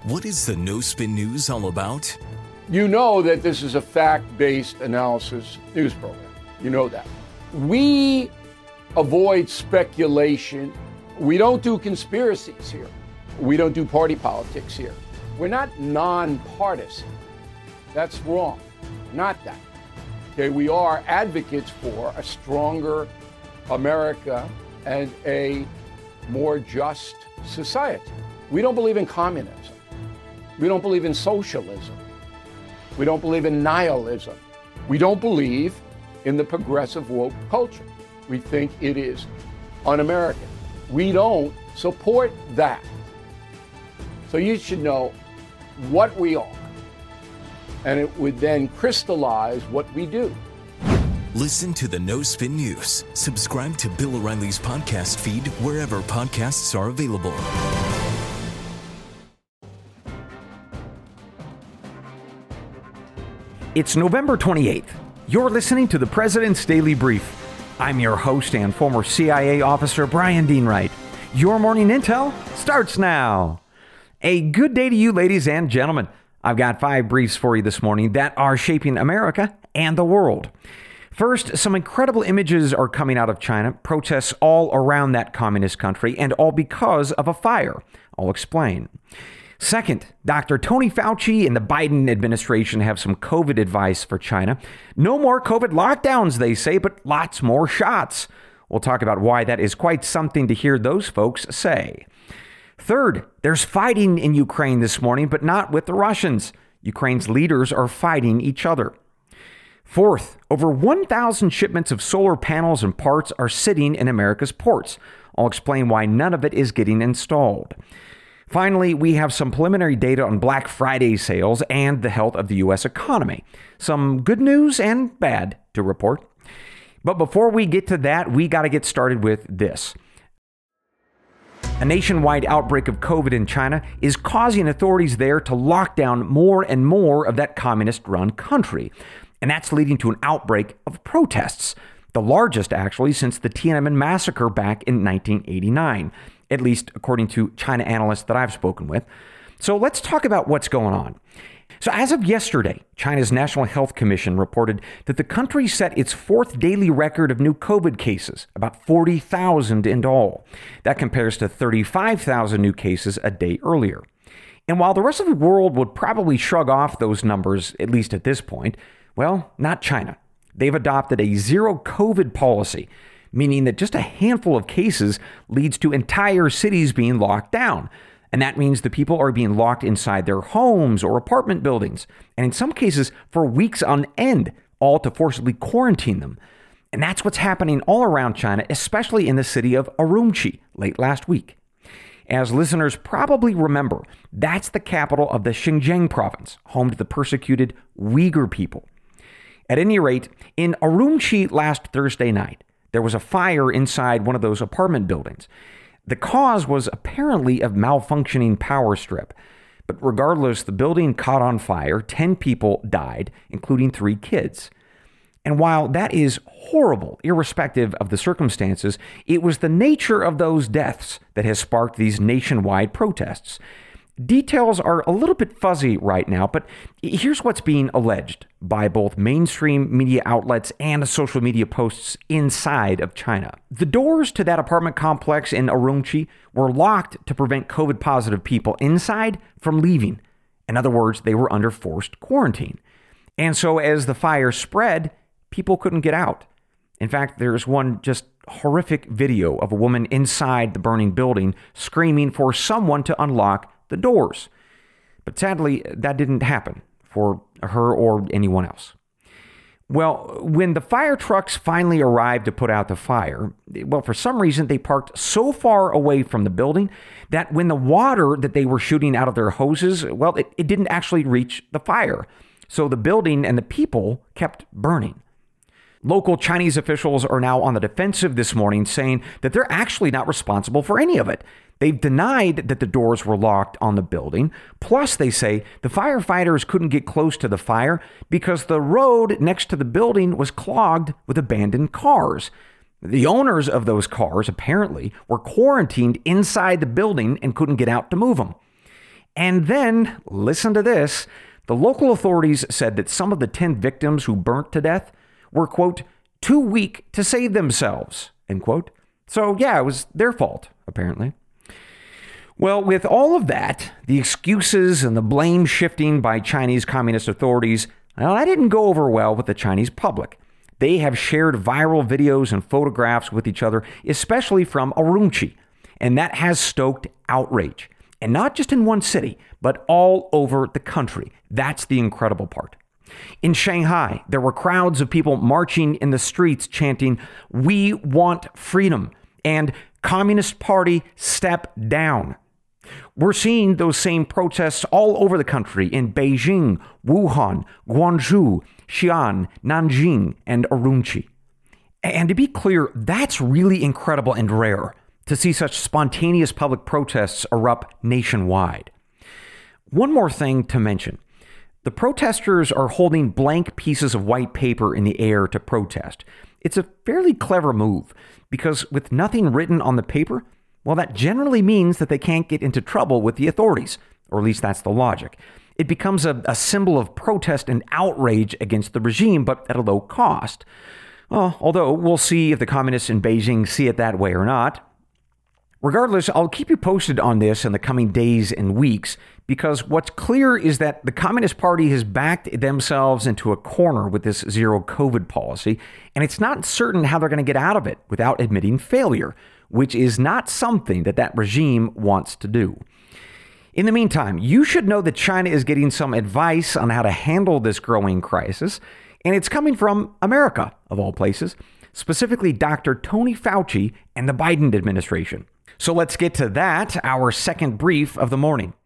What is the No Spin News all about? You know that this is a fact-based analysis news program. You know that. We avoid speculation. We don't do conspiracies here. We don't do party politics here. We're not nonpartisan. That's wrong. Not that. Okay, we are advocates for a stronger America and a more just society. We don't believe in communism. We don't believe in socialism. We don't believe in nihilism. We don't believe in the progressive woke culture. We think it is un-American. We don't support that. So you should know what we are, and it would then crystallize what we do. Listen to the No Spin News. Subscribe to Bill O'Reilly's podcast feed wherever podcasts are available. It's November 28th. You're listening to the President's Daily Brief. I'm your host and former CIA officer, Brian Dean Wright. Your morning intel starts now. A good day to you, ladies and gentlemen. I've got 5 briefs for you this morning that are shaping America and the world. First, some incredible images are coming out of China, protests all around that communist country, and all because of a fire. I'll explain. Second, Dr. Tony Fauci and the Biden administration have some COVID advice for China. No more COVID lockdowns, they say, but lots more shots. We'll talk about why that is quite something to hear those folks say. Third, there's fighting in Ukraine this morning, but not with the Russians. Ukraine's leaders are fighting each other. Fourth, over 1,000 shipments of solar panels and parts are sitting in America's ports. I'll explain why none of it is getting installed. Finally, we have some preliminary data on Black Friday sales and the health of the U.S. economy. Some good news and bad to report. But before we get to that, we got to get started with this. A nationwide outbreak of COVID in China is causing authorities there to lock down more and more of that communist-run country. And that's leading to an outbreak of protests, the largest actually since the Tiananmen massacre back in 1989. At least according to China analysts that I've spoken with. So let's talk about what's going on. So as of yesterday, China's National Health Commission reported that the country set its 4th daily record of new COVID cases, about 40,000 in all. That compares to 35,000 new cases a day earlier. And while the rest of the world would probably shrug off those numbers, at least at this point, well, not China. They've adopted a zero COVID policy, meaning that just a handful of cases leads to entire cities being locked down. And that means the people are being locked inside their homes or apartment buildings, and in some cases for weeks on end, all to forcibly quarantine them. And that's what's happening all around China, especially in the city of Urumqi late last week. As listeners probably remember, that's the capital of the Xinjiang province, home to the persecuted Uyghur people. At any rate, in Urumqi last Thursday night, there was a fire inside one of those apartment buildings. The cause was apparently a malfunctioning power strip. But regardless, the building caught on fire. 10 people died, including 3 kids. And while that is horrible, irrespective of the circumstances, it was the nature of those deaths that has sparked these nationwide protests. Details are a little bit fuzzy right now, but here's what's being alleged by both mainstream media outlets and social media posts inside of China. The doors to that apartment complex in Urumqi were locked to prevent COVID-positive people inside from leaving. In other words, they were under forced quarantine. And so as the fire spread, people couldn't get out. In fact, there's one just horrific video of a woman inside the burning building screaming for someone to unlock the doors. But sadly, that didn't happen for her or anyone else. Well, when the fire trucks finally arrived to put out the fire, well, for some reason, they parked so far away from the building that when the water that they were shooting out of their hoses, well, it didn't actually reach the fire. So the building and the people kept burning. Local Chinese officials are now on the defensive this morning, saying that they're actually not responsible for any of it. They've denied that the doors were locked on the building. Plus, they say the firefighters couldn't get close to the fire because the road next to the building was clogged with abandoned cars. The owners of those cars apparently were quarantined inside the building and couldn't get out to move them. And then, listen to this, the local authorities said that some of the 10 victims who burnt to death were, quote, too weak to save themselves, end quote. So yeah, it was their fault, apparently. Well, with all of that, the excuses and the blame shifting by Chinese communist authorities, well, that didn't go over well with the Chinese public. They have shared viral videos and photographs with each other, especially from Urumqi, and that has stoked outrage. And not just in one city, but all over the country. That's the incredible part. In Shanghai, there were crowds of people marching in the streets chanting, "We want freedom," and "Communist Party, step down." We're seeing those same protests all over the country in Beijing, Wuhan, Guangzhou, Xi'an, Nanjing, and Urumqi. And to be clear, that's really incredible and rare to see such spontaneous public protests erupt nationwide. One more thing to mention. The protesters are holding blank pieces of white paper in the air to protest. It's a fairly clever move because with nothing written on the paper, well, that generally means that they can't get into trouble with the authorities, or at least that's the logic. It becomes a symbol of protest and outrage against the regime, but at a low cost. Well, although we'll see if the communists in Beijing see it that way or not. Regardless, I'll keep you posted on this in the coming days and weeks, because what's clear is that the Communist Party has backed themselves into a corner with this zero COVID policy, and it's not certain how they're going to get out of it without admitting failure, which is not something that regime wants to do. In the meantime, you should know that China is getting some advice on how to handle this growing crisis, and it's coming from America, of all places, specifically Dr. Tony Fauci and the Biden administration. So let's get to that, our second brief of the morning.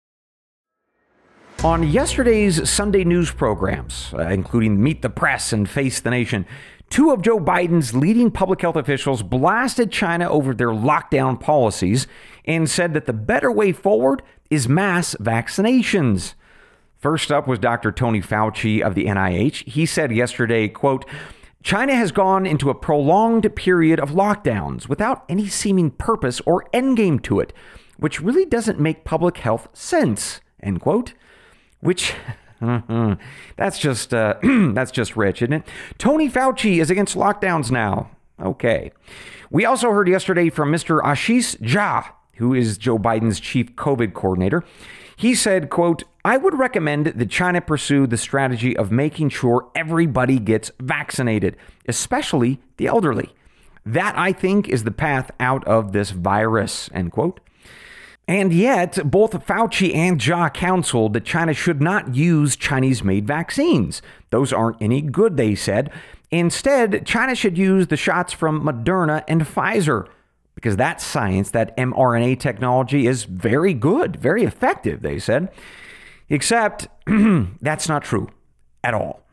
On yesterday's Sunday news programs, including Meet the Press and Face the Nation, two of Joe Biden's leading public health officials blasted China over their lockdown policies and said that the better way forward is mass vaccinations. First up was Dr. Tony Fauci of the NIH. He said yesterday, quote, "China has gone into a prolonged period of lockdowns without any seeming purpose or endgame to it, which really doesn't make public health sense," end quote. Which, that's just rich, isn't it? Tony Fauci is against lockdowns now. Okay. We also heard yesterday from Mr. Ashish Jha, who is Joe Biden's chief COVID coordinator. He said, quote, "I would recommend that China pursue the strategy of making sure everybody gets vaccinated, especially the elderly. That, I think, is the path out of this virus," end quote. And yet, both Fauci and Jha counseled that China should not use Chinese-made vaccines. Those aren't any good, they said. Instead, China should use the shots from Moderna and Pfizer, because that science, that mRNA technology, is very good, very effective, they said. Except, that's not true at all.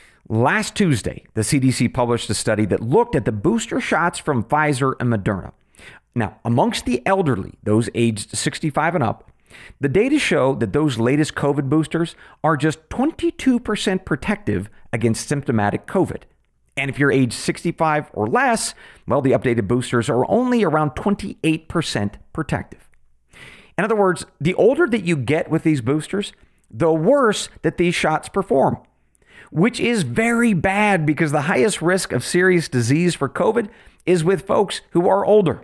Last Tuesday, the CDC published a study that looked at the booster shots from Pfizer and Moderna. Now, amongst the elderly, those aged 65 and up, the data show that those latest COVID boosters are just 22% protective against symptomatic COVID. And if you're age 65 or less, well, the updated boosters are only around 28% protective. In other words, the older that you get with these boosters, the worse that these shots perform, which is very bad because the highest risk of serious disease for COVID is with folks who are older.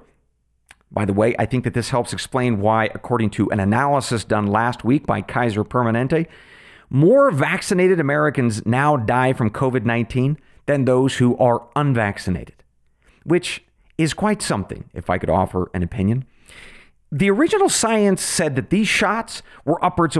By the way, I think that this helps explain why, according to an analysis done last week by Kaiser Permanente, more vaccinated Americans now die from COVID-19 than those who are unvaccinated, which is quite something, if I could offer an opinion. The original science said that these shots were upwards of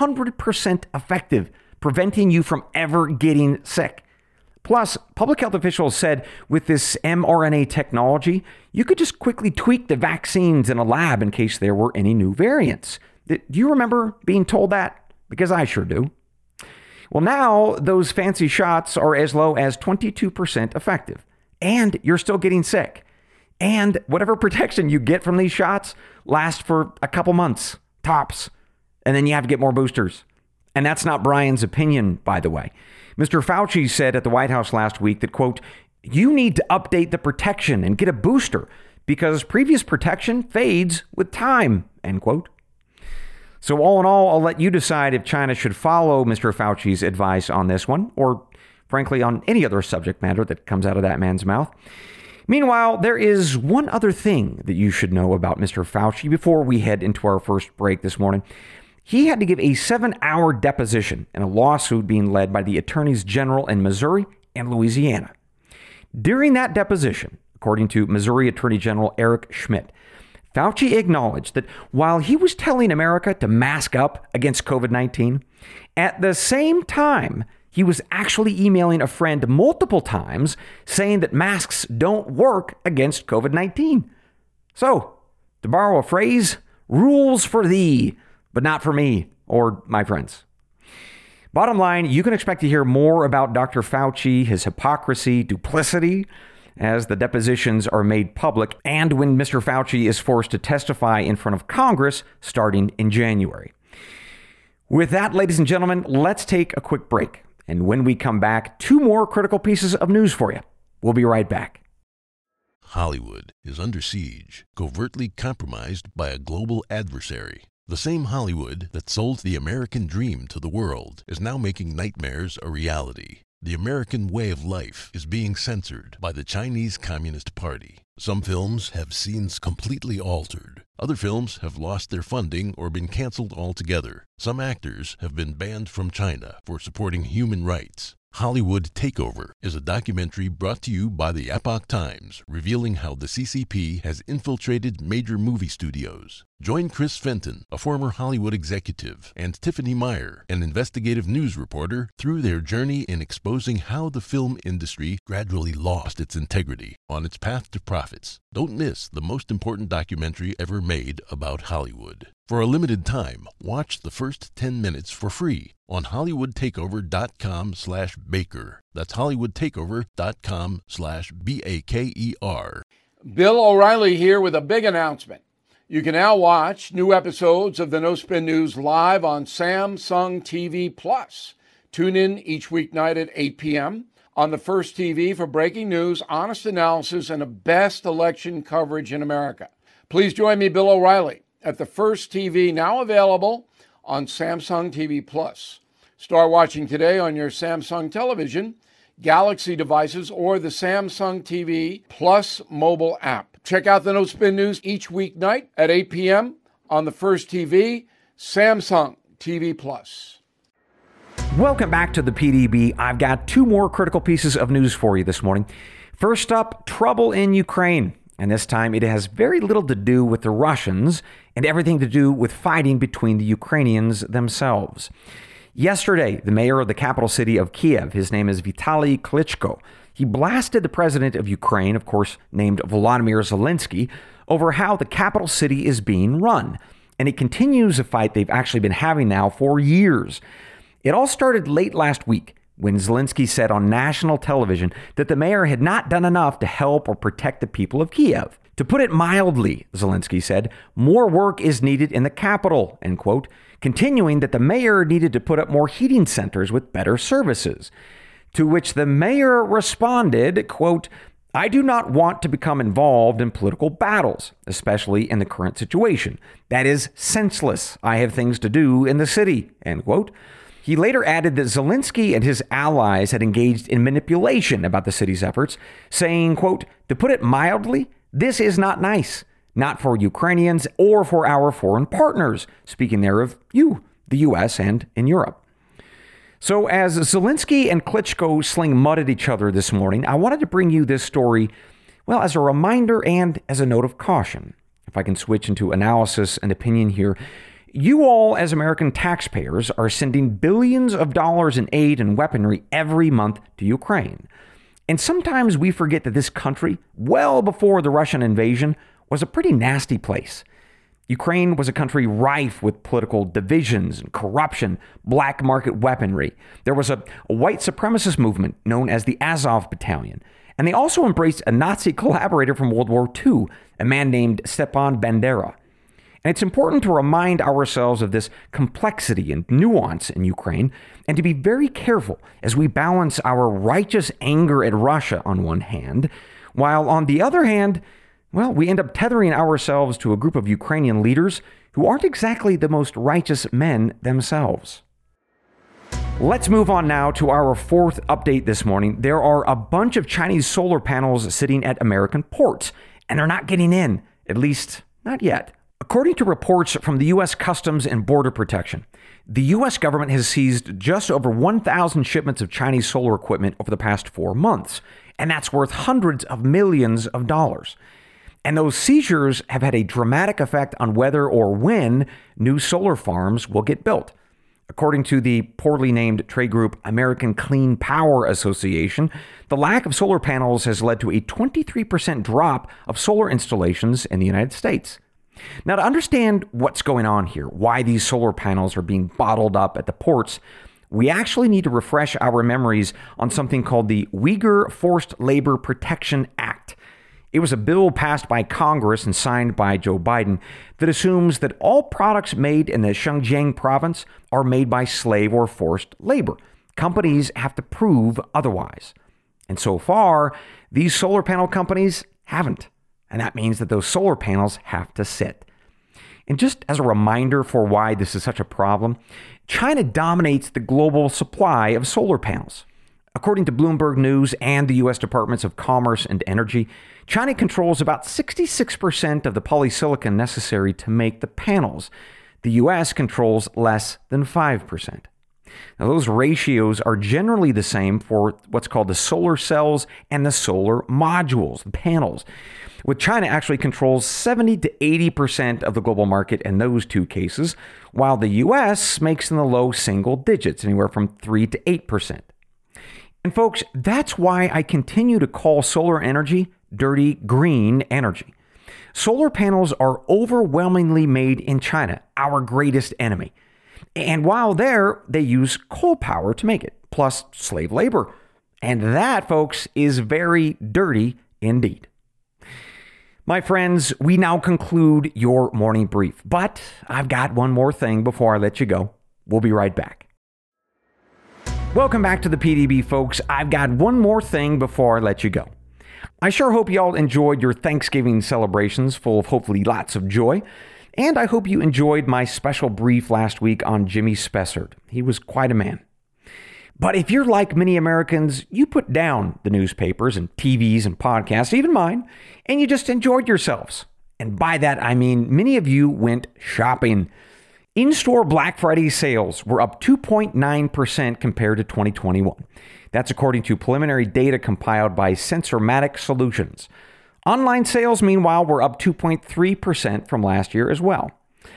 100% effective, preventing you from ever getting sick. Plus, public health officials said with this mRNA technology, you could just quickly tweak the vaccines in a lab in case there were any new variants. Do you remember being told that? Because I sure do. Well, now those fancy shots are as low as 22% effective, and you're still getting sick. And whatever protection you get from these shots lasts for a couple months, tops, and then you have to get more boosters. And that's not Brian's opinion, by the way. Mr. Fauci said at the White House last week that, quote, "You need to update the protection and get a booster because previous protection fades with time," end quote. So all in all, I'll let you decide if China should follow Mr. Fauci's advice on this one, or frankly, on any other subject matter that comes out of that man's mouth. Meanwhile, there is one other thing that you should know about Mr. Fauci before we head into our first break this morning. He had to give a 7-hour deposition in a lawsuit being led by the attorneys general in Missouri and Louisiana. During that deposition, according to Missouri Attorney General Eric Schmidt, Fauci acknowledged that while he was telling America to mask up against COVID-19, at the same time, he was actually emailing a friend multiple times saying that masks don't work against COVID-19. So, to borrow a phrase, rules for thee, but not for me or my friends. Bottom line, you can expect to hear more about Dr. Fauci, his hypocrisy, duplicity, as the depositions are made public and when Mr. Fauci is forced to testify in front of Congress starting in January. With that, ladies and gentlemen, let's take a quick break. And when we come back, 2 more critical pieces of news for you. We'll be right back. Hollywood is under siege, covertly compromised by a global adversary. The same Hollywood that sold the American dream to the world is now making nightmares a reality. The American way of life is being censored by the Chinese Communist Party. Some films have scenes completely altered. Other films have lost their funding or been canceled altogether. Some actors have been banned from China for supporting human rights. Hollywood Takeover is a documentary brought to you by the Epoch Times, revealing how the CCP has infiltrated major movie studios. Join Chris Fenton, a former Hollywood executive, and Tiffany Meyer, an investigative news reporter, through their journey in exposing how the film industry gradually lost its integrity on its path to profits. Don't miss the most important documentary ever made about Hollywood. For a limited time, watch the first 10 minutes for free on HollywoodTakeover.com/Baker. That's HollywoodTakeover.com/BAKER. Bill O'Reilly here with a big announcement. You can now watch new episodes of the No Spin News live on Samsung TV Plus. Tune in each weeknight at 8 p.m. on the First TV for breaking news, honest analysis, and the best election coverage in America. Please join me, Bill O'Reilly, at the First TV, now available on Samsung TV Plus. Start watching today on your Samsung television, Galaxy devices, or the Samsung TV Plus mobile app. Check out the No Spin News each weeknight at 8 p.m. on the First TV, Samsung TV Plus. Welcome back to the PDB. I've got 2 more critical pieces of news for you this morning. First up, trouble in Ukraine. And this time it has very little to do with the Russians and everything to do with fighting between the Ukrainians themselves. Yesterday, the mayor of the capital city of Kiev, his name is Vitaly Klitschko, he blasted the president of Ukraine, of course, named Volodymyr Zelensky, over how the capital city is being run. And it continues a fight they've actually been having now for years. It all started late last week when Zelensky said on national television that the mayor had not done enough to help or protect the people of Kiev. To put it mildly, Zelensky said, more work is needed in the capital, end quote, continuing that the mayor needed to put up more heating centers with better services. To which the mayor responded, quote, I do not want to become involved in political battles, especially in the current situation. That is senseless. I have things to do in the city, end quote. He later added that Zelensky and his allies had engaged in manipulation about the city's efforts, saying, quote, to put it mildly, this is not nice, not for Ukrainians or for our foreign partners, speaking there of you, the U.S. and in Europe. So as Zelensky and Klitschko sling mud at each other this morning, I wanted to bring you this story, well, as a reminder and as a note of caution. If I can switch into analysis and opinion here, you all, as American taxpayers, are sending billions of dollars in aid and weaponry every month to Ukraine. And sometimes we forget that this country, well before the Russian invasion, was a pretty nasty place. Ukraine was a country rife with political divisions and corruption, black market weaponry. There was a white supremacist movement known as the Azov Battalion. And they also embraced a Nazi collaborator from World War II, a man named Stepan Bandera. And it's important to remind ourselves of this complexity and nuance in Ukraine and to be very careful as we balance our righteous anger at Russia on one hand, while on the other hand, well, we end up tethering ourselves to a group of Ukrainian leaders who aren't exactly the most righteous men themselves. Let's move on now to our fourth update this morning. There are a bunch of Chinese solar panels sitting at American ports, and they're not getting in, at least not yet. According to reports from the U.S. Customs and Border Protection, the U.S. government has seized just over 1,000 shipments of Chinese solar equipment over the past 4 months, and that's worth hundreds of millions of dollars. And those seizures have had a dramatic effect on whether or when new solar farms will get built. According to the poorly named trade group American Clean Power Association, the lack of solar panels has led to a 23% drop of solar installations in the United States. Now, to understand what's going on here, why these solar panels are being bottled up at the ports, we actually need to refresh our memories on something called the Uyghur Forced Labor Protection Act. It was a bill passed by Congress and signed by Joe Biden that assumes that all products made in the Xinjiang province are made by slave or forced labor. Companies have to prove otherwise. And so far, these solar panel companies haven't. And that means that those solar panels have to sit. And just as a reminder for why this is such a problem, China dominates the global supply of solar panels. According to Bloomberg News and the U.S. Departments of Commerce and Energy, China controls about 66% of the polysilicon necessary to make the panels. The U.S. controls less than 5%. Now, those ratios are generally the same for what's called the solar cells and the solar modules, the panels, with China actually controls 70 to 80% of the global market in those two cases, while the U.S. makes in the low single digits, anywhere from 3 to 8%. And folks, that's why I continue to call solar energy dirty green energy. Solar panels are overwhelmingly made in China, our greatest enemy. And while there, they use coal power to make it, plus slave labor. And that, folks, is very dirty indeed. My friends, we now conclude your morning brief, but I've got one more thing before I let you go. We'll be right back. Welcome back to the PDB, folks. I've got one more thing before I let you go. I sure hope you all enjoyed your Thanksgiving celebrations full of hopefully lots of joy. And I hope you enjoyed my special brief last week on Jimmy Spessard. He was quite a man. But if you're like many Americans, you put down the newspapers and TVs and podcasts, even mine, and you just enjoyed yourselves. And by that, I mean many of you went shopping. In-store Black Friday sales were up 2.9% compared to 2021. That's according to preliminary data compiled by Sensormatic Solutions. Online sales, meanwhile, were up 2.3% from last year as well.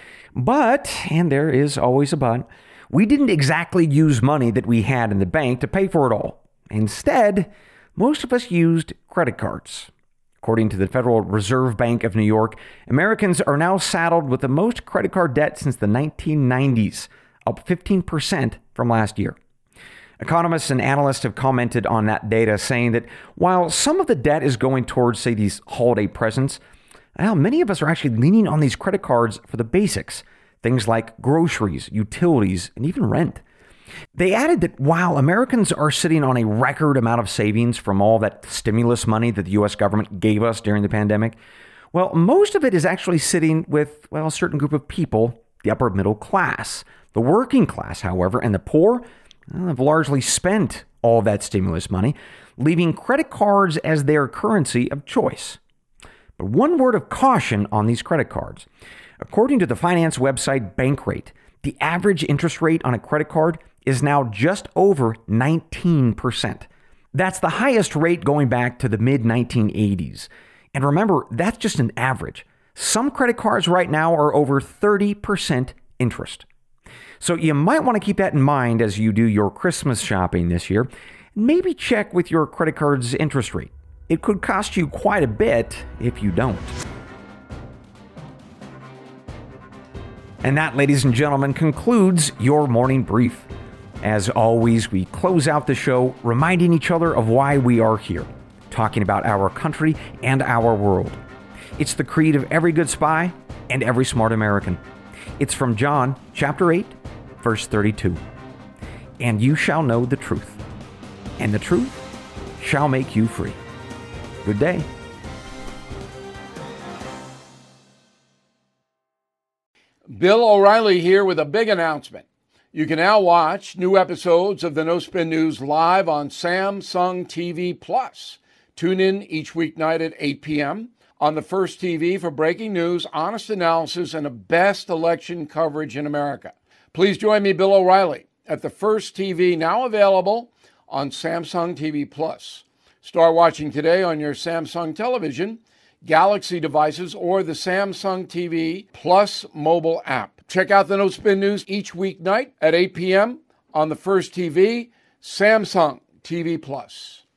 But, and there is always a but, we didn't exactly use money that we had in the bank to pay for it all. Instead, most of us used credit cards. According to the Federal Reserve Bank of New York, Americans are now saddled with the most credit card debt since the 1990s, up 15% from last year. Economists and analysts have commented on that data, saying that while some of the debt is going towards, say, these holiday presents, many of us are actually leaning on these credit cards for the basics, things like groceries, utilities, and even rent. They added that while Americans are sitting on a record amount of savings from all that stimulus money that the U.S. government gave us during the pandemic, well, most of it is actually sitting with, a certain group of people, the upper middle class. The working class, however, and the poor have largely spent all that stimulus money, leaving credit cards as their currency of choice. But one word of caution on these credit cards. According to the finance website Bankrate, the average interest rate on a credit card is now just over 19%. That's the highest rate going back to the mid-1980s. And remember, that's just an average. Some credit cards right now are over 30% interest. So you might want to keep that in mind as you do your Christmas shopping this year. Maybe check with your credit card's interest rate. It could cost you quite a bit if you don't. And that, ladies and gentlemen, concludes your morning brief. As always, we close out the show reminding each other of why we are here, talking about our country and our world. It's the creed of every good spy and every smart American. It's from John chapter 8, verse 32. And you shall know the truth, and the truth shall make you free. Good day. Bill O'Reilly here with a big announcement. You can now watch new episodes of the No Spin News live on Samsung TV Plus. Tune in each weeknight at 8 p.m. on the First TV for breaking news, honest analysis, and the best election coverage in America. Please join me, Bill O'Reilly, at the First TV, now available on Samsung TV Plus. Start watching today on your Samsung television, Galaxy devices, or the Samsung TV Plus mobile app. Check out the No Spin News each weeknight at 8 p.m. on the First TV, Samsung TV Plus.